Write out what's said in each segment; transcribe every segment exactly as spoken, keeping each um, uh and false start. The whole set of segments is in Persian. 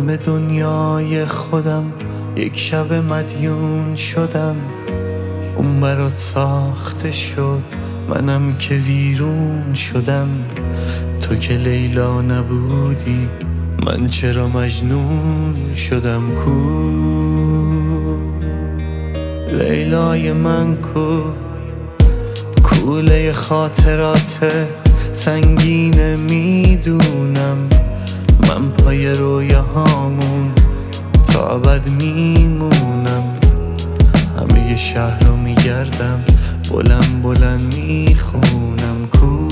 من به دنیای خودم یک شب مدیون شدم. اون برات ساخته شد، منم که ویرون شدم. تو که لیلا نبودی، من چرا مجنون شدم؟ کو لیلای من، کو کوله خاطراتت سنگینه میدونم. من پای رویاهامون تا ابد میمونم. همه شهر رو میگردم، بلند بلند میخونم. کو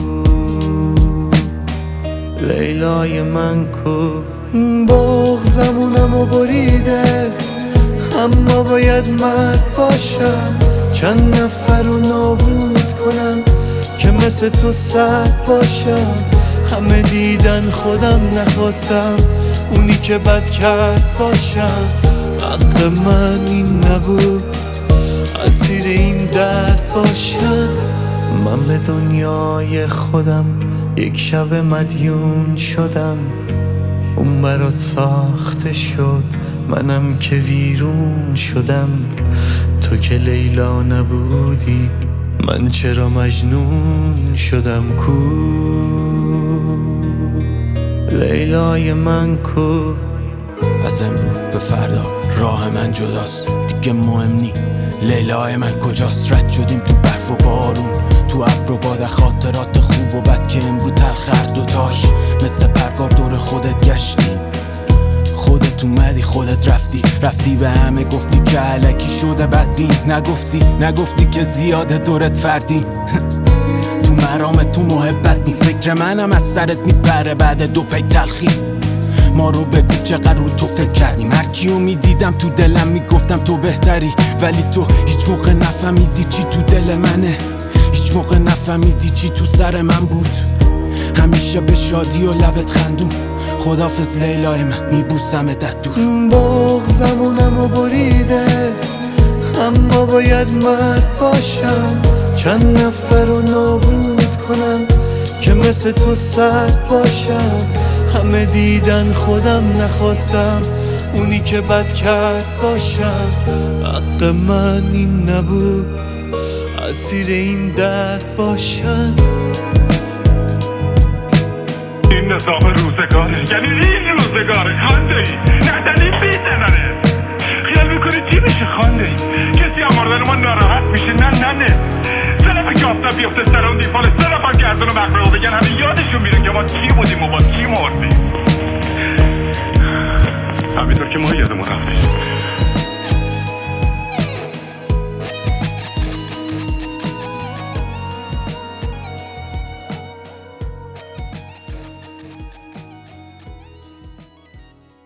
لیلای من، کو بغضمونم و بریده، اما باید مرد باشم. چند نفر رو نابود کنم که مثل تو سرد باشم. همه دیدن خودم نخواستم اونی که بد کرد باشم. حق من این نبود اسیر این درد باشم. من به دنیای خودم یک شب مدیون شدم. اون برات ساخته شد، منم که ویرون شدم. تو که لیلا نبودی، من چرا مجنون شدم؟ کو لیلای من، کو از امروز به فردا راه من جداست، دیگه مهم نی لیلای من کجاست. رد شدیم تو برف و بارون، تو ابر و باد، خاطرات خوب و بد که امروز تلخ هر دوتاش. مثل پرگار دور خودت گشتی، خودت اومدی خودت رفتی. رفتی به همه گفتی که علکی شده بدبین، نگفتی نگفتی که زیاده دورت فردی. تو مرام تو محبت نی، فکر منم از سرت میپره بعد دو پی تلخی. ما رو بگو چقدر رو تو فکر کردیم. هر کیو میدیدم تو دلم میگفتم تو بهتری، ولی تو هیچ موقع نفهمیدی چی تو دل منه. هیچ موقع نفهمیدی چی تو سر من بود. همیشه به شادی و لبت خندون. خدافظ لیلای من، میبوسمت دور. بغضمونم و بریده، اما باید مرد باشم. چند نفر رو نابود کنم که مثل تو سرد باشم. همه دیدن خودم نخواستم اونی که بد کرد باشم. حق من این نبود اسیر این درد باشم. این نظام روزگاره، یعنی این روزگاره. خانده ای ندنی بیزنانه، خیال میکنی چی میشه؟ خانده ای کسی هم مردن ما ناراحت میشه؟ نه نه نه سه نفر که آفتاب بیفته سر اون دیفال، سه نفر گردن و مقبره و بگن همه یادشون میره که ما چی بود.